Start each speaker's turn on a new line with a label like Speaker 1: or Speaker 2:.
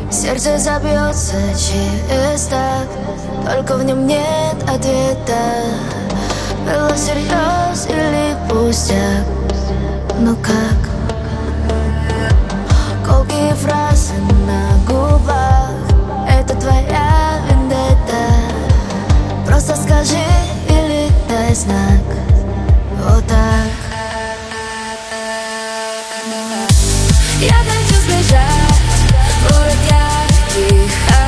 Speaker 1: Сердце забьется чисто, только в нем нет ответа. Было всерьез или пустяк? Ну как? Колкие фразы на губах — это твоя вендетта. Просто скажи или дай знак. Вот так. Я хочу сбежать в город ярких